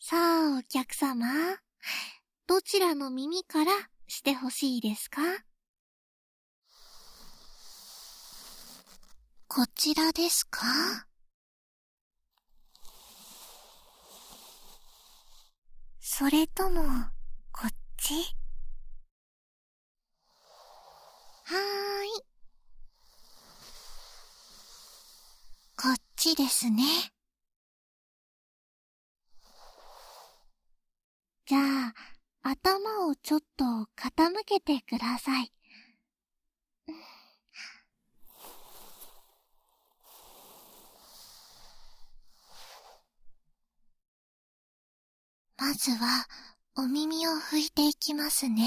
さあ、お客様。どちらの耳からしてほしいですか？こちらですか？それとも、こっち？はーい。こっちですね。じゃあ、頭をちょっと傾けてください。まずは、お耳を拭いていきますね。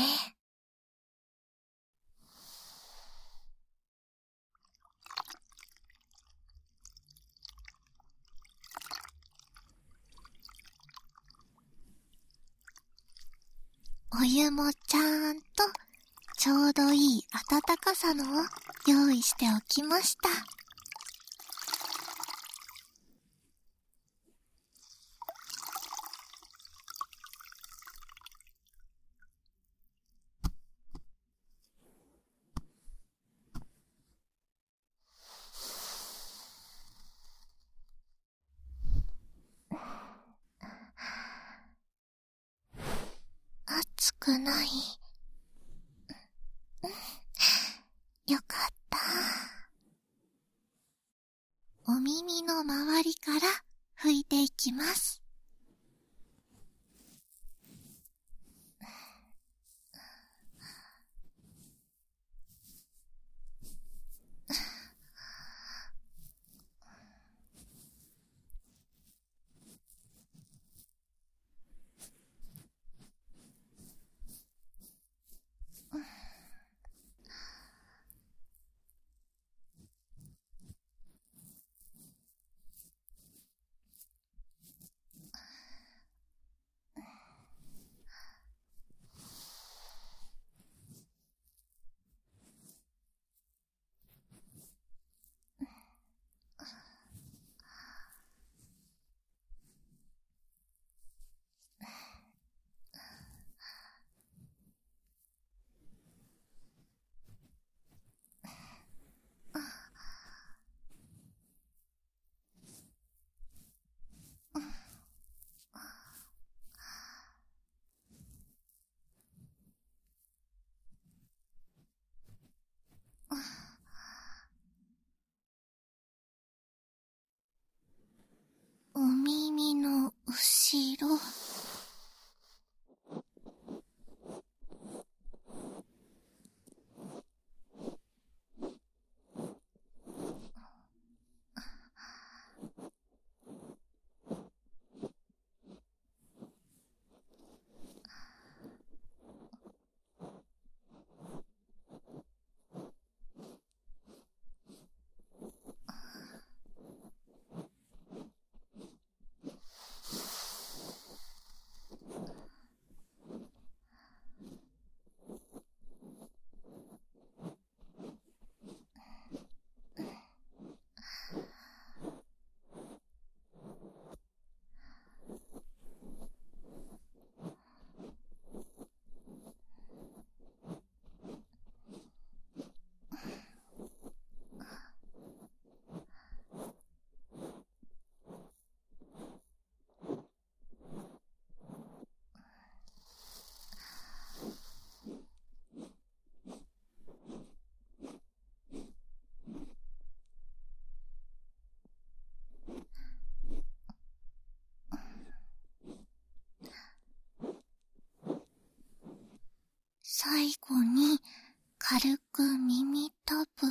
お湯もちゃんとちょうどいい温かさのを用意しておきました。熱くない。よかった。お耳の周りから拭いていきます。お耳の後ろ。最後に軽く耳たぶ。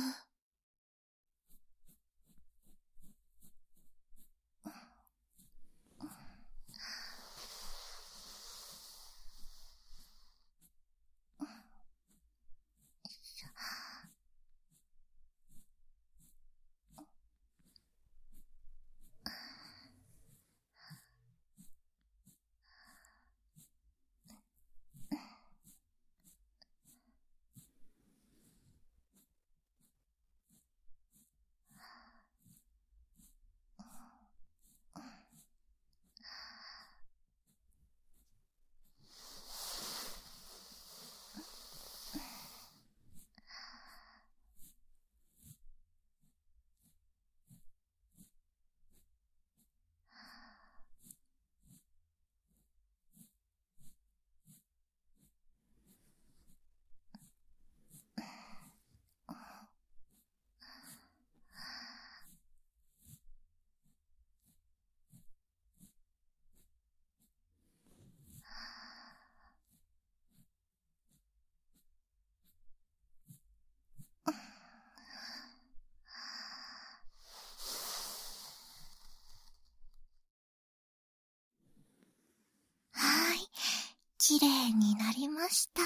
きれいになりました。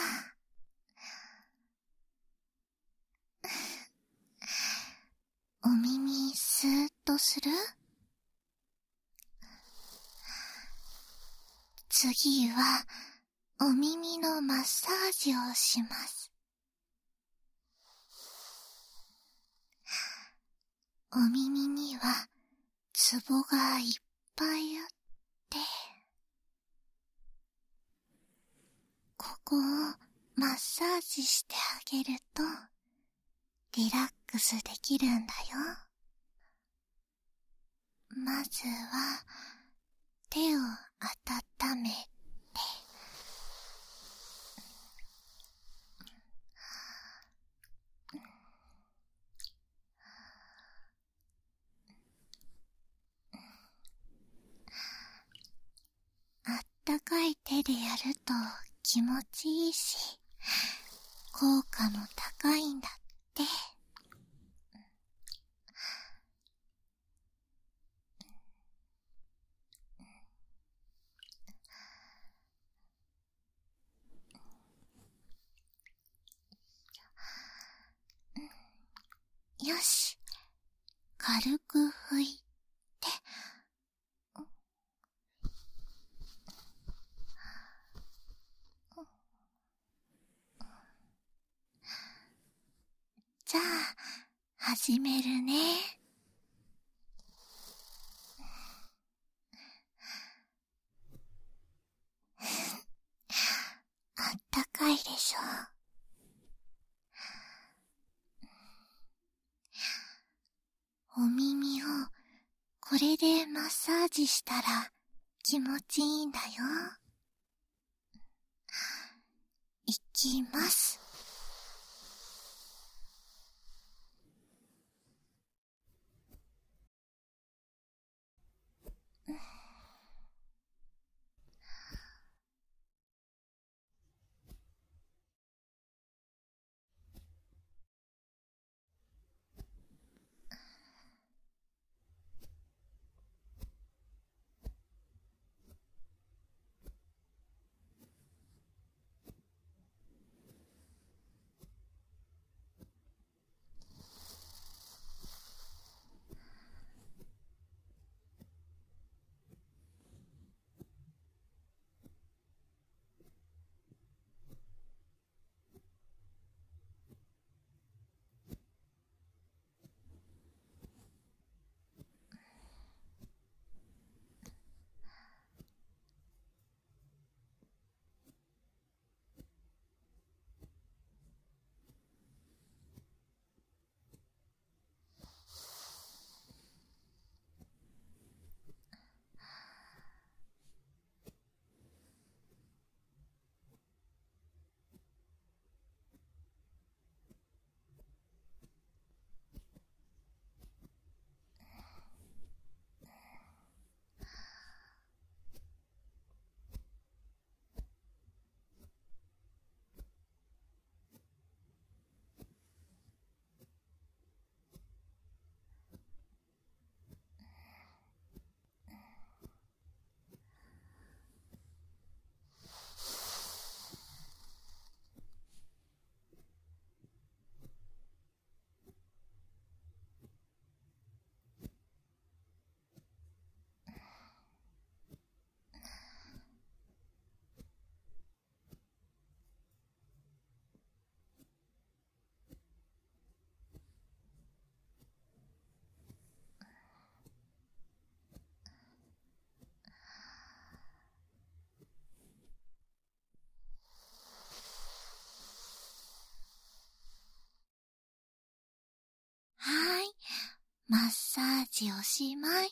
お耳スーッとする？次はお耳のマッサージをします。お耳にはツボがいっぱいあって、ここをマッサージしてあげるとリラックスできるんだよ。まずは手を温めて、あったかい手でやると気持ちいいし、効果も高いんだって。よし、軽く拭いて、じゃあ始めるね。あったかいでしょ。お耳をこれでマッサージしたら気持ちいいんだよ。いきます。はい、マッサージおしまい。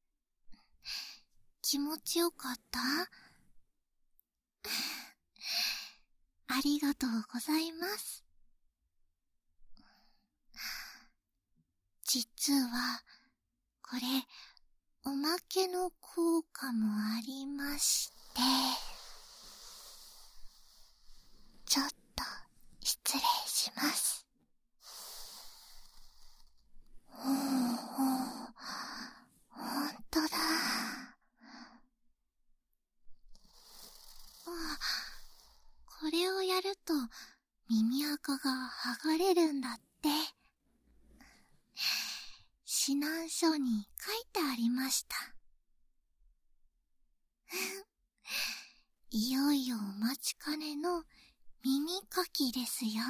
気持ちよかった？ありがとうございます。実はこれおまけの効果もありまして、ちょっと失礼します。ほんとだ。 れをやると耳垢が剥がれるんだって。指南書に書いてありました。いよいよお待ちかねの耳かきですよ。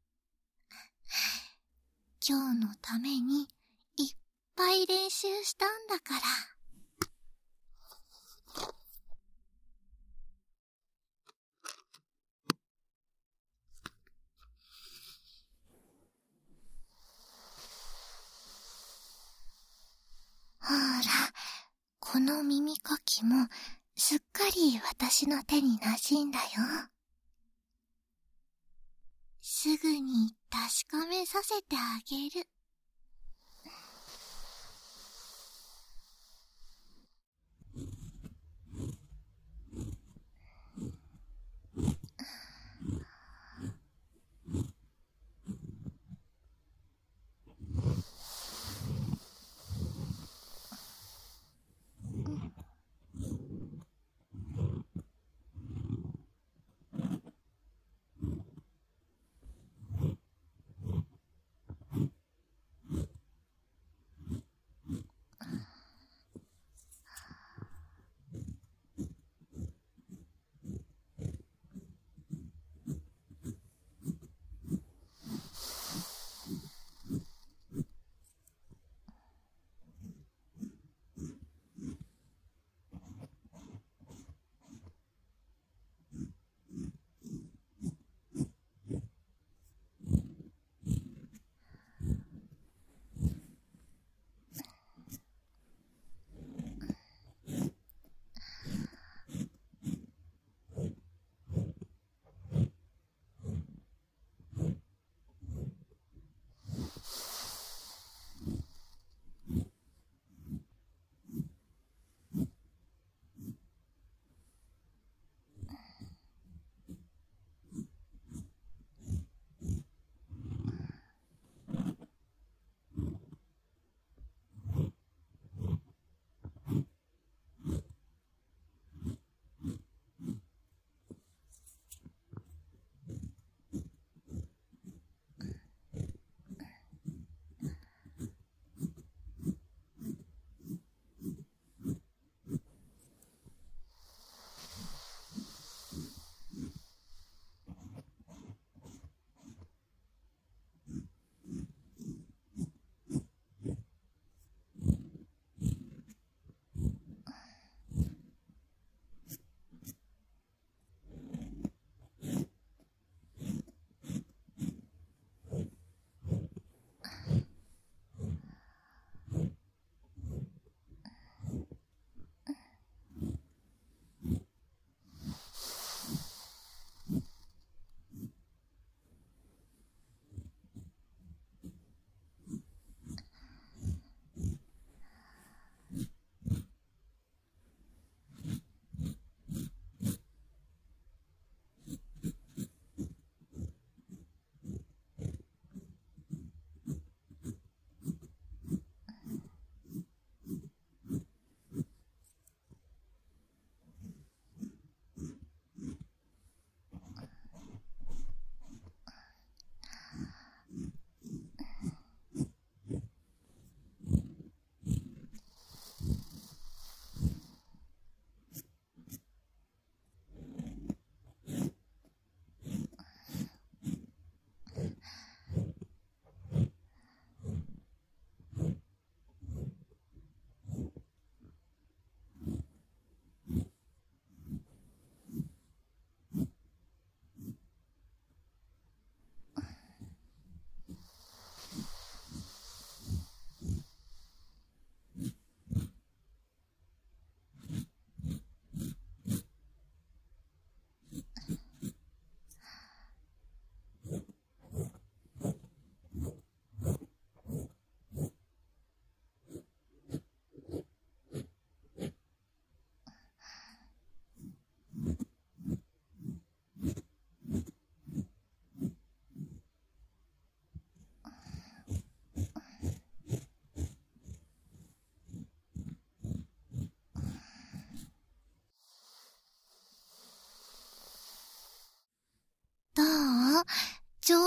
今日のためにいっぱい練習したんだから。ほら、この耳かきもすっかり私の手に馴染んだよ。すぐに確かめさせてあげる。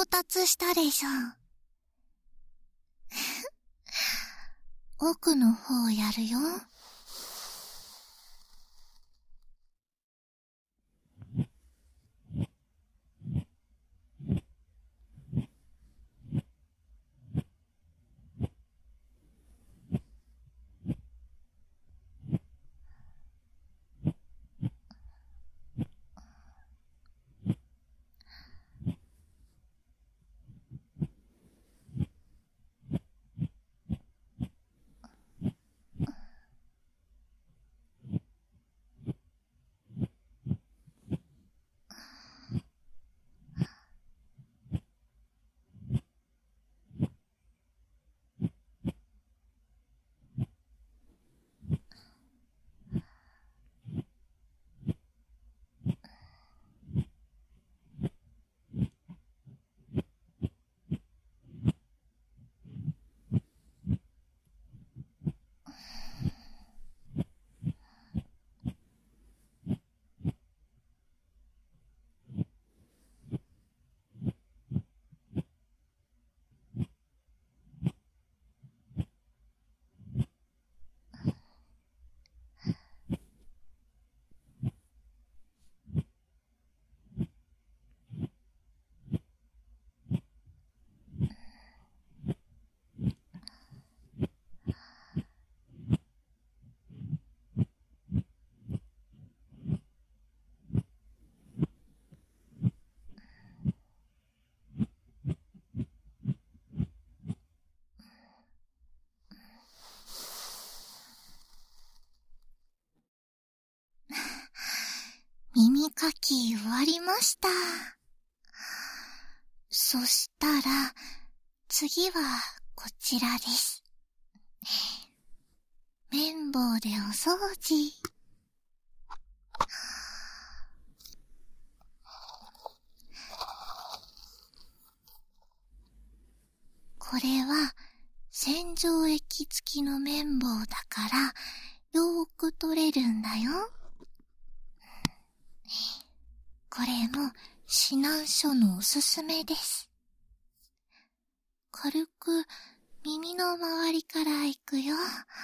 達したでしょ。奥の方やるよ。耳かき終わりました。そしたら、次はこちらです。綿棒でお掃除。これは洗浄液付きの綿棒だからよーく取れるんだよ。これも指南書のおすすめです。軽く耳の周りからいくよ。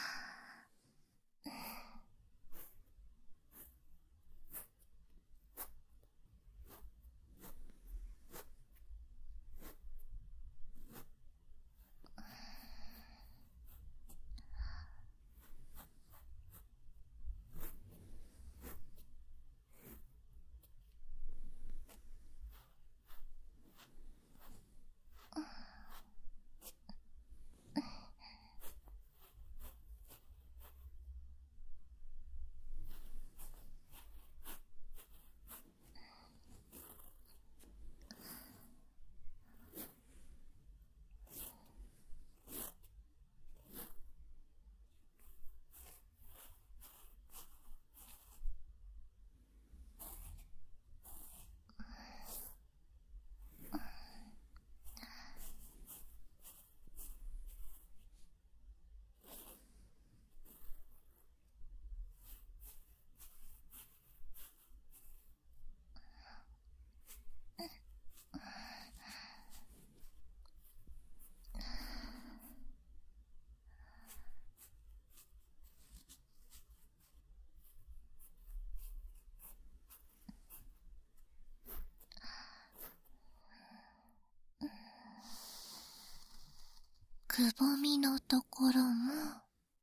くぼみのところも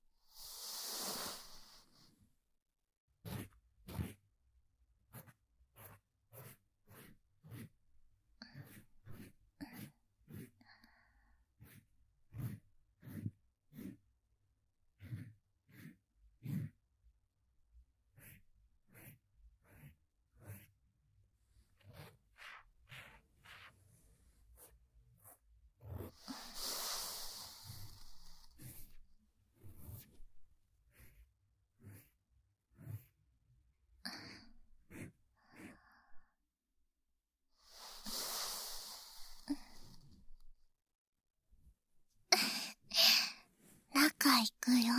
中行くよ。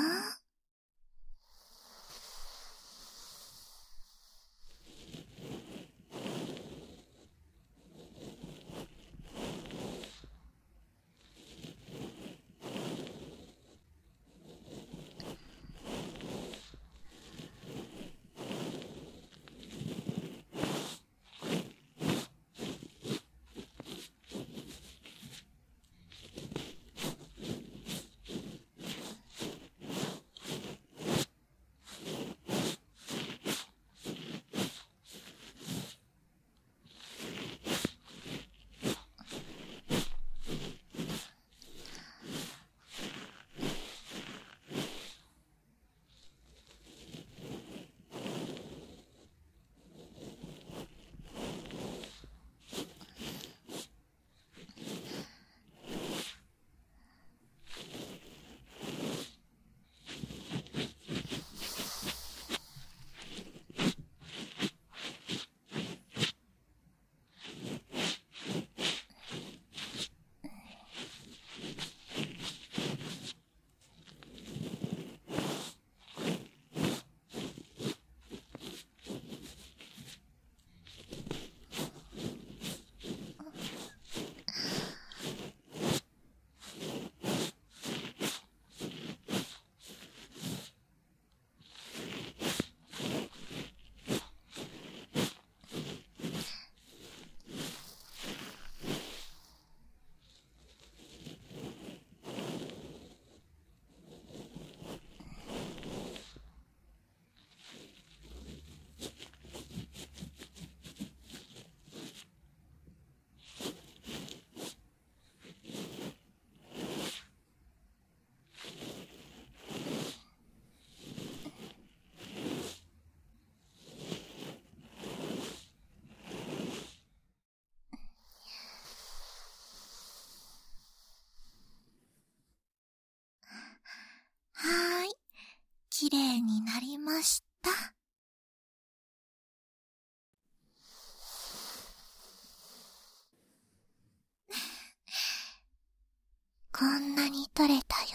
きれいになりました。こんなに取れたよ。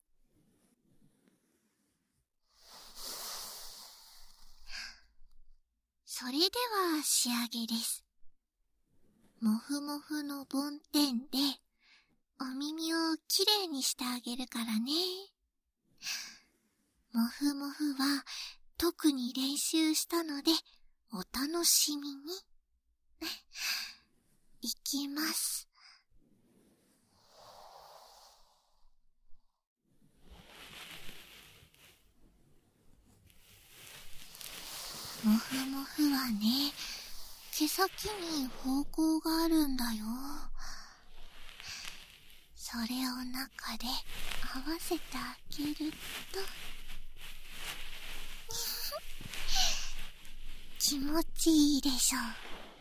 それでは仕上げです。もふもふの梵天でお耳をきれいにしてあげるからね。もふもふは特に練習したのでお楽しみに。いきます。もふもふはね、毛先に方向があるんだよ。それを中で合わせてあげると気持ちいいでしょう。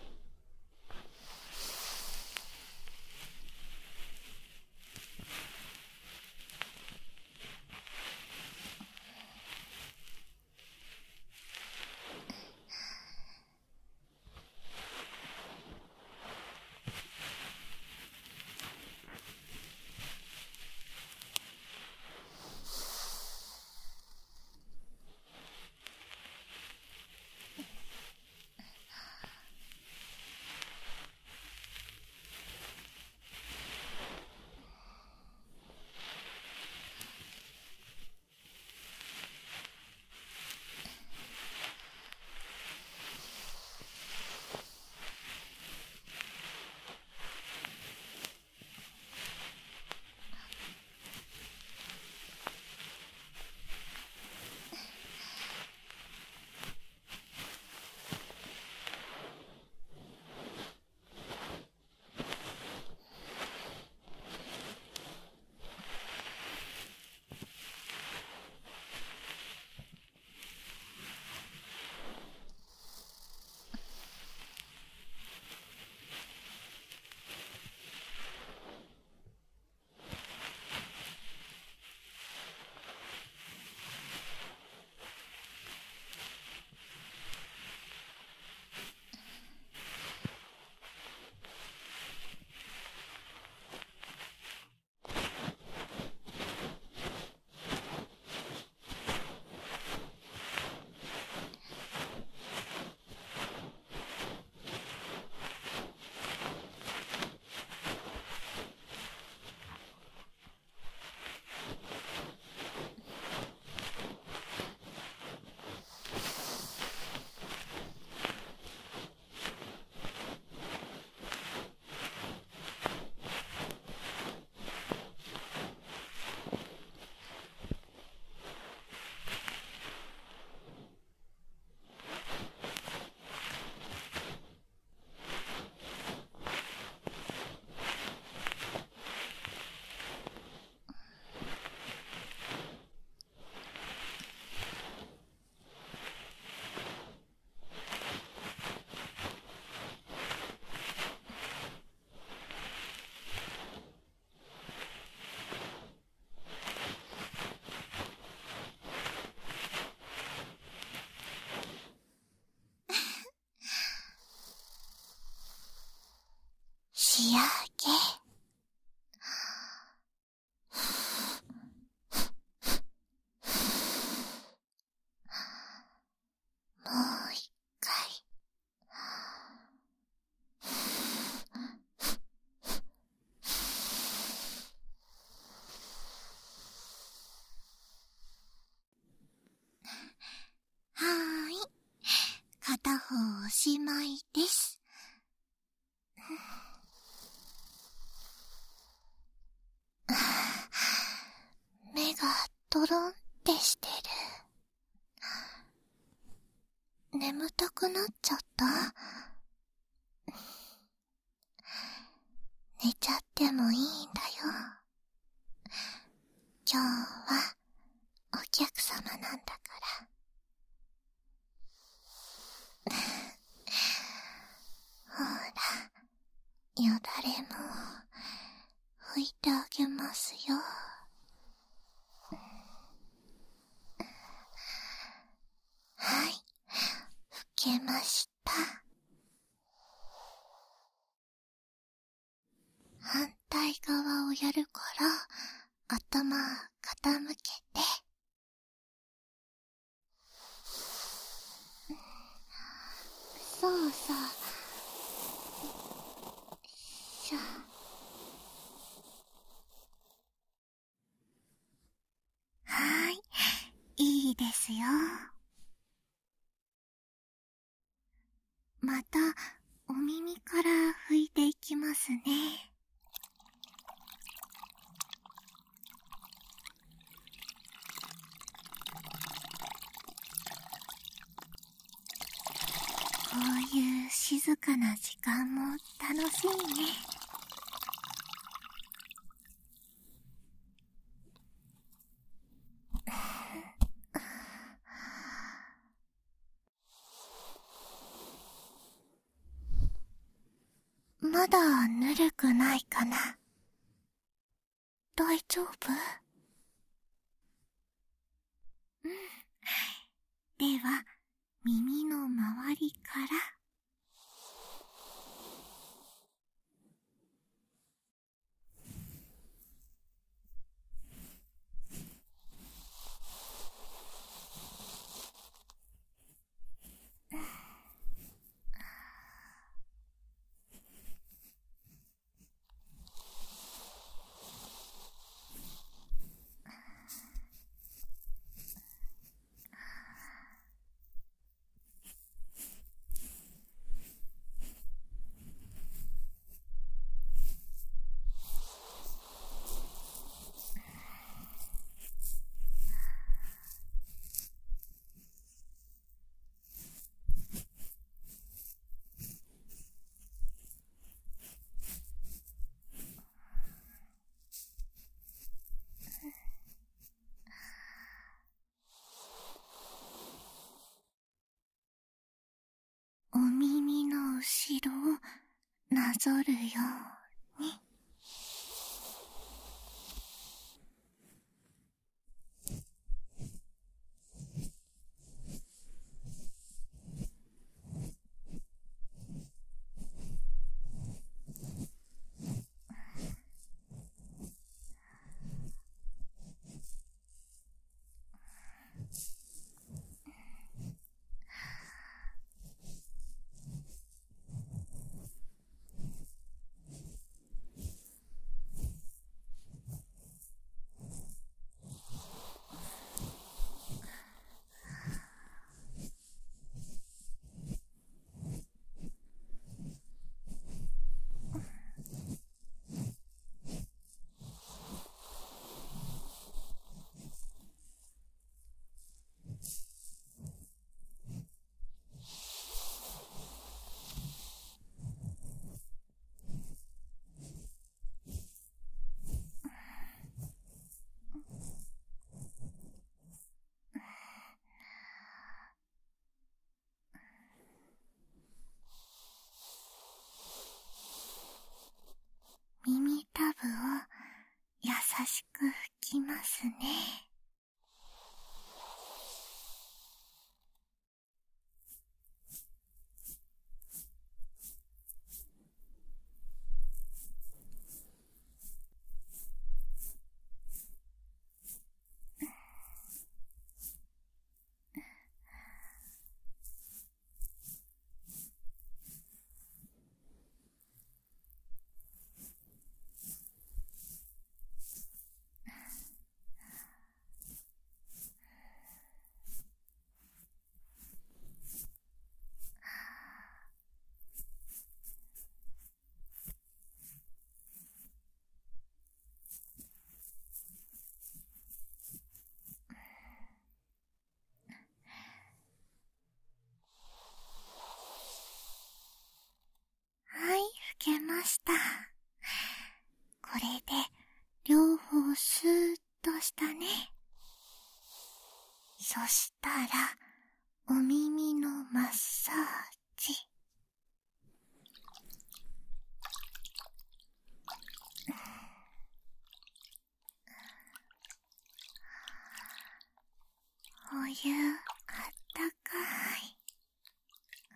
仕上げ。もう一回。はーい。片方おしまいです。目がドロンってしてる。眠たくなっちゃった？寝ちゃってもいいんだよ。今日はお客様なんだから。ほら、よだれも拭いてあげますよ。 対側をやるから、頭傾けて。そうそう。しょ。はーい、いいですよ。また、お耳から拭いていきますね。こういう静かな時間も楽しいね。まだぬるくないかな。大丈夫？うん。では、耳の周りから。お耳の後ろをなぞるように。耳たぶを優しく拭きますね。はい、拭けました。これで両方スーッとしたね。そしたらお耳のマッサージ。お湯あったかい。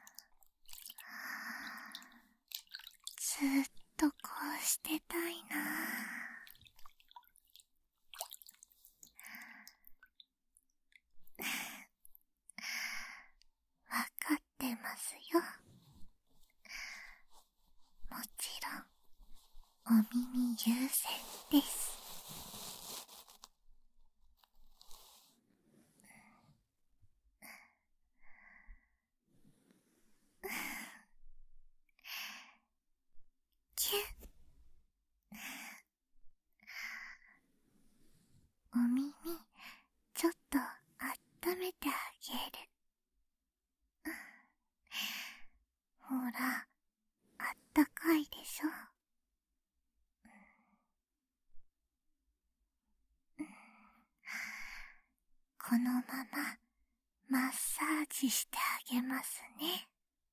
ずっとこうしてたいな。 せんです。キュッ。お耳ちょっとあっためてあげる。ほら、あったかいでしょ。このままマッサージしてあげますね。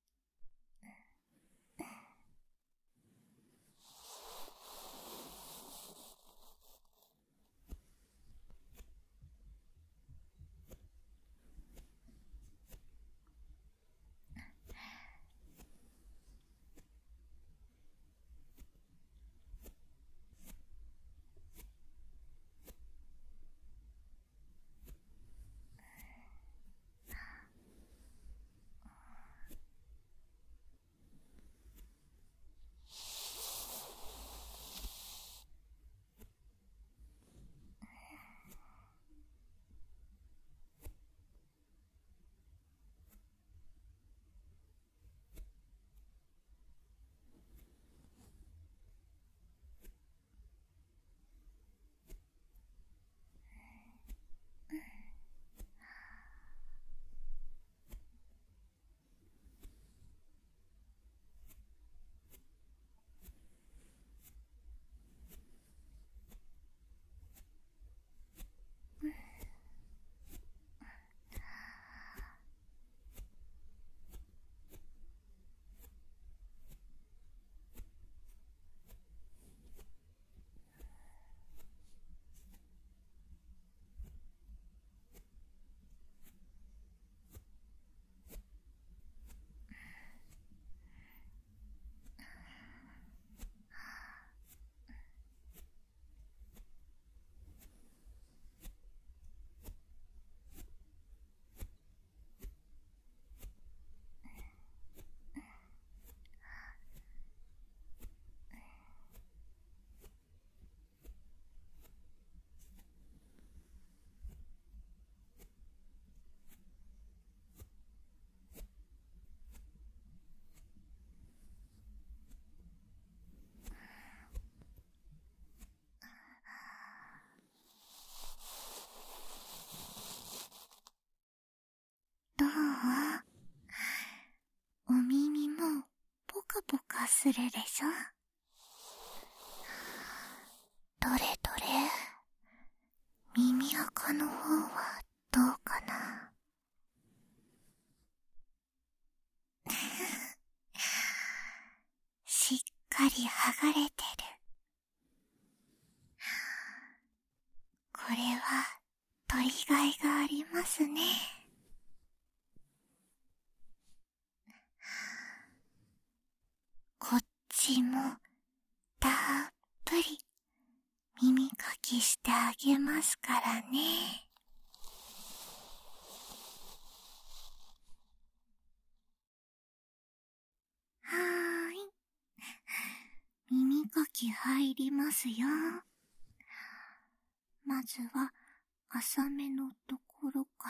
どう？お耳もポカポカするでしょ。どれどれ、耳垢の方はどうかな。しっかり剥がれてる。これは取りがいがありますね。こっちもたっぷり耳かきしてあげますからね。はーい。耳かき入りますよ。まずは浅めのところから。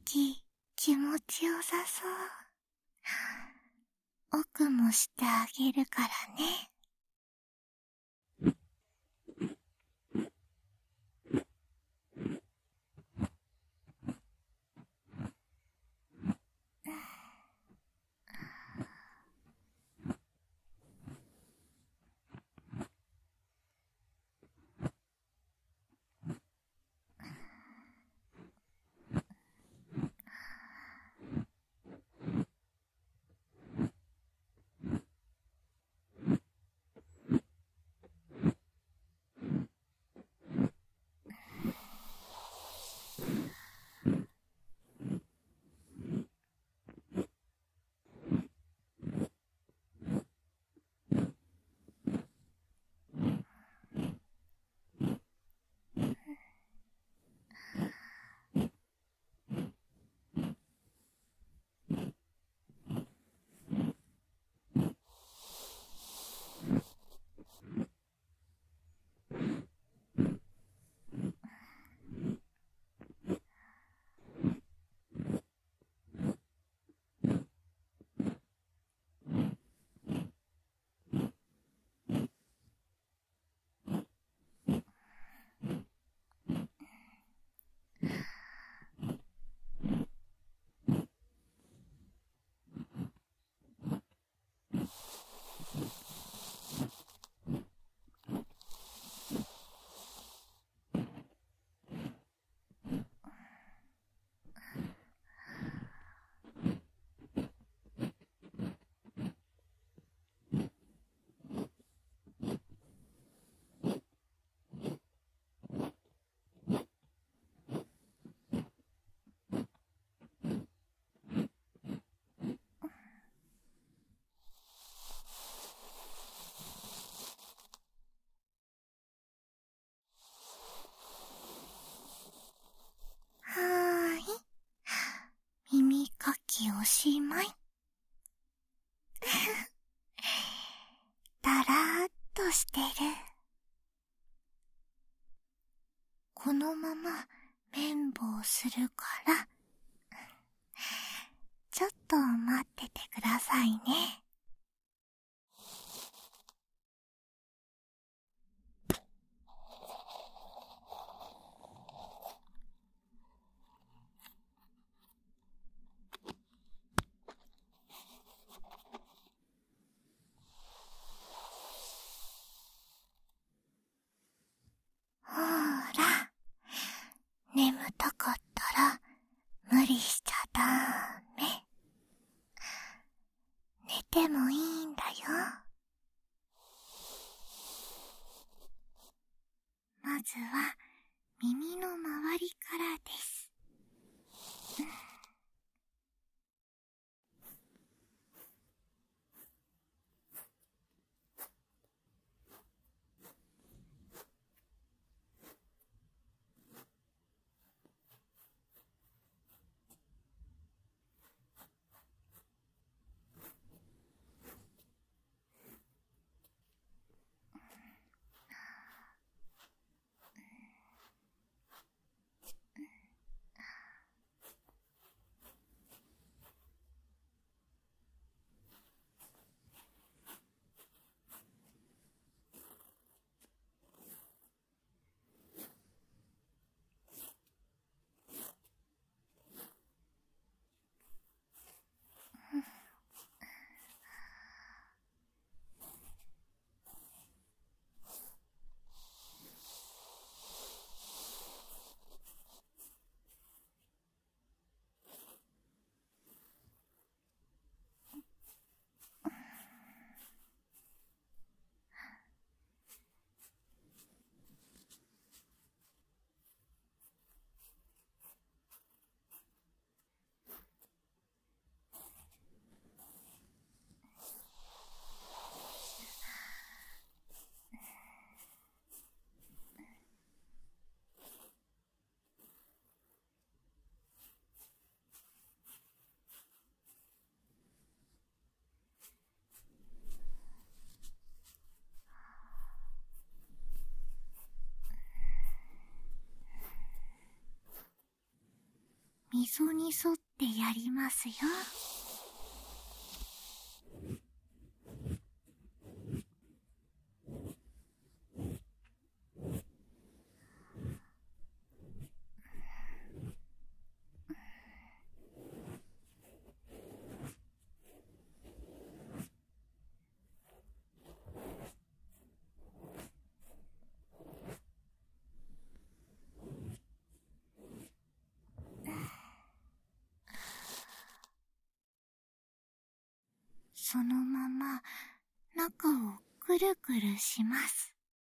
き気持ちよさそう。奥もしてあげるからね。はーい。耳かきおしまい。だらーっとしてる。このまま綿棒するから、ちょっと待っててくださいね。ほーら、眠たかったら無理しちゃダメ。寝てもいいんだよ。まずは耳の周りからです。 にそにそってやりますよ。そのまま中をくるくるします。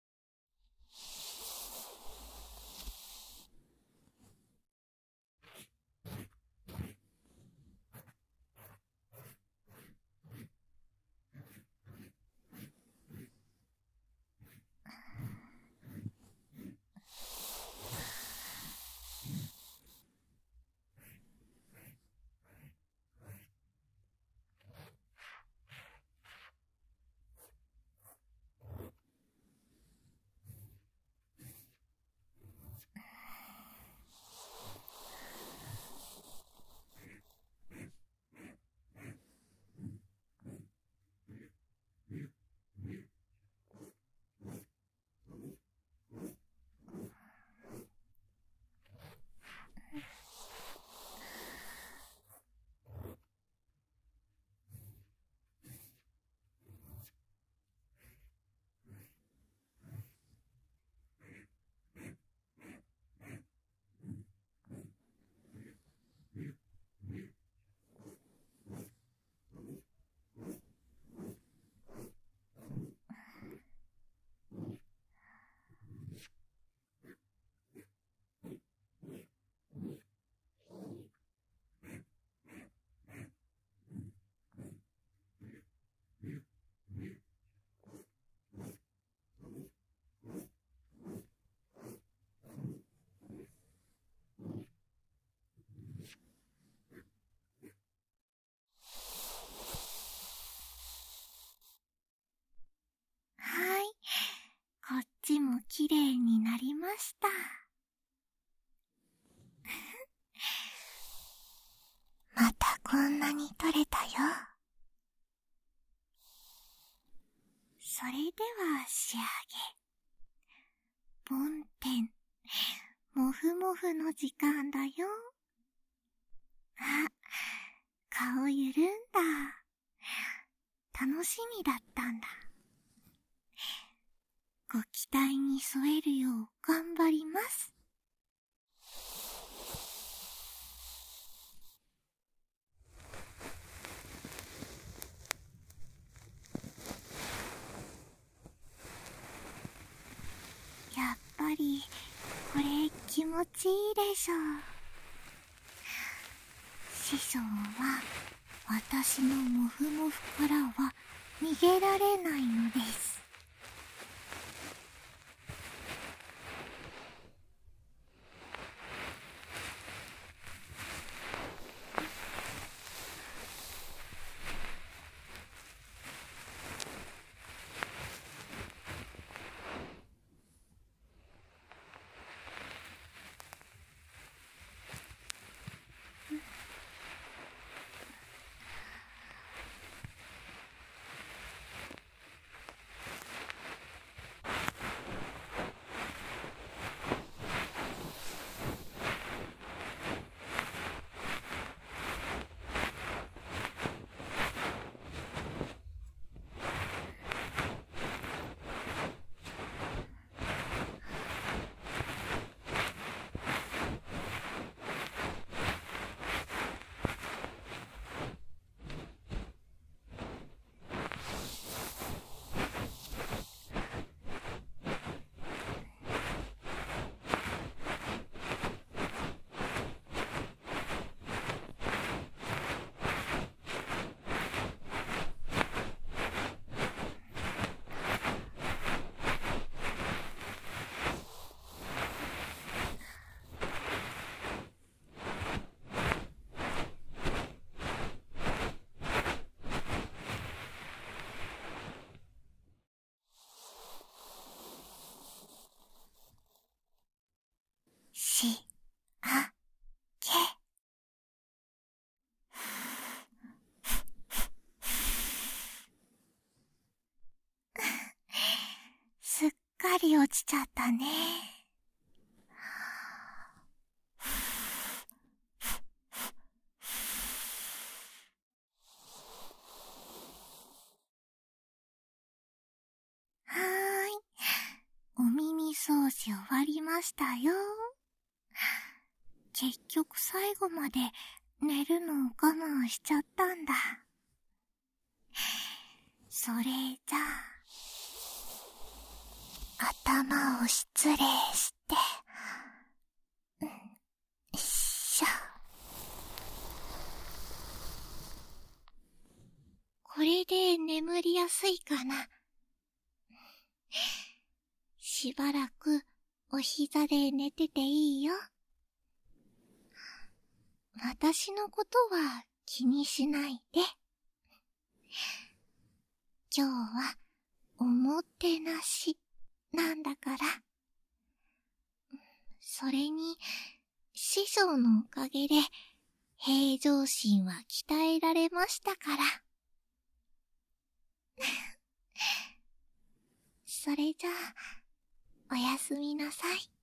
はい、こっちもきれいになりました。またこんなに取れたよ。それでは仕上げ。梵天、もふもふの時間だよ。あ、顔ゆるんだ。楽しみだったんだ。ご期待に添えるよう頑張ります。やっぱりこれ気持ちいいでしょう。師匠は私のモフモフからは逃げられないのです。し、あ、け。 り落ちちゃったね。はーい。お耳掃除終わりましたよ。結局最後まで寝るのを我慢しちゃったんだ。それじゃあ、頭を失礼して、よいしょ。これで眠りやすいかな。しばらくお膝で寝てていいよ。私のことは気にしないで。今日はおもてなしなんだから。それに師匠のおかげで平常心は鍛えられましたから。それじゃあ、おやすみなさい。